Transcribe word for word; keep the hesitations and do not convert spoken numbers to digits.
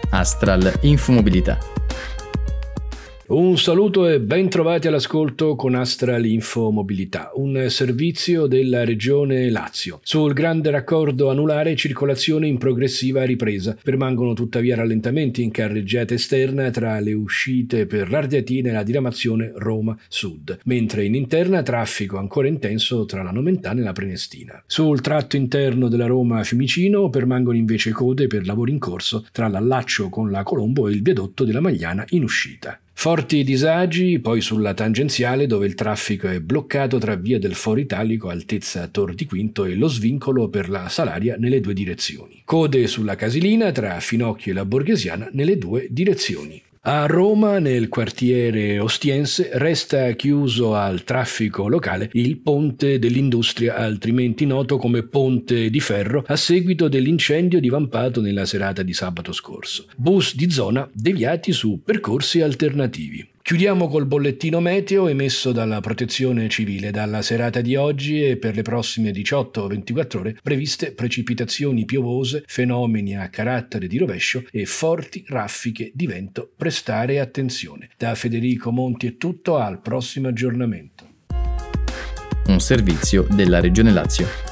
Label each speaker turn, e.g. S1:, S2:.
S1: Astral Infomobilità.
S2: Un saluto e ben trovati all'ascolto con Astral Infomobilità, un servizio della Regione Lazio. Sul grande raccordo anulare circolazione in progressiva ripresa. Permangono tuttavia rallentamenti in carreggiata esterna tra le uscite per l'Ardiatina e la diramazione Roma Sud, mentre in interna traffico ancora intenso tra la Nomentana e la Prenestina. Sul tratto interno della Roma Fiumicino permangono invece code per lavori in corso tra l'allaccio con la Colombo e il viadotto della Magliana in uscita. Forti disagi poi sulla tangenziale dove il traffico è bloccato tra via del Foro Italico altezza Tor di Quinto e lo svincolo per la Salaria nelle due direzioni. Code sulla Casilina tra Finocchio e la Borghesiana nelle due direzioni. A Roma, nel quartiere Ostiense, resta chiuso al traffico locale il Ponte dell'Industria, altrimenti noto come Ponte di Ferro, a seguito dell'incendio divampato nella serata di sabato scorso. Bus di zona deviati su percorsi alternativi. Chiudiamo col bollettino meteo emesso dalla Protezione Civile. Dalla serata di oggi e per le prossime diciotto ventiquattro ore previste precipitazioni piovose, fenomeni a carattere di rovescio e forti raffiche di vento. Prestare attenzione. Da Federico Monti è tutto, al prossimo aggiornamento.
S1: Un servizio della Regione Lazio.